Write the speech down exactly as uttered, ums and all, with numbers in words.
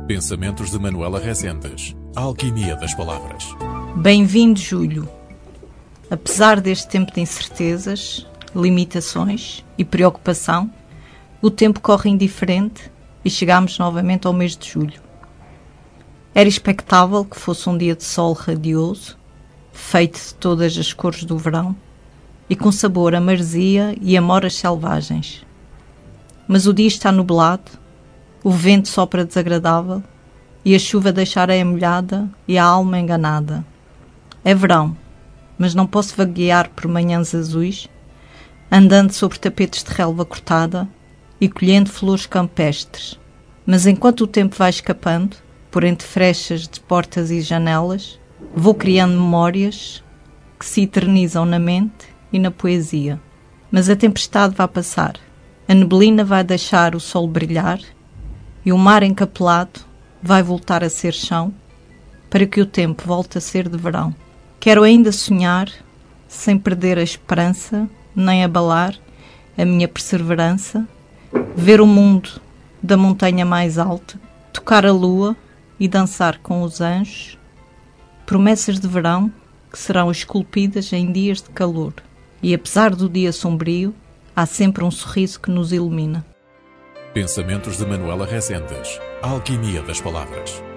Pensamentos de Manuela Resendes. A alquimia das palavras. Bem-vindo, julho. Apesar deste tempo de incertezas, limitações e preocupação, o tempo corre indiferente e chegamos novamente ao mês de julho. Era expectável que fosse um dia de sol radioso, feito de todas as cores do verão e com sabor a maresia e amoras selvagens. Mas o dia está nublado, o vento sopra desagradável e a chuva deixa a areia molhada e a alma enganada. É verão, mas não posso vaguear por manhãs azuis, andando sobre tapetes de relva cortada e colhendo flores campestres. Mas enquanto o tempo vai escapando, por entre frechas de portas e janelas, vou criando memórias que se eternizam na mente e na poesia. Mas a tempestade vai passar, a neblina vai deixar o sol brilhar e o mar encapelado vai voltar a ser chão para que o tempo volte a ser de verão. Quero ainda sonhar, sem perder a esperança, nem abalar a minha perseverança, ver o mundo da montanha mais alta, tocar a lua e dançar com os anjos, promessas de verão que serão esculpidas em dias de calor. E apesar do dia sombrio, há sempre um sorriso que nos ilumina. Pensamentos de Manuela Resendes. A alquimia das palavras.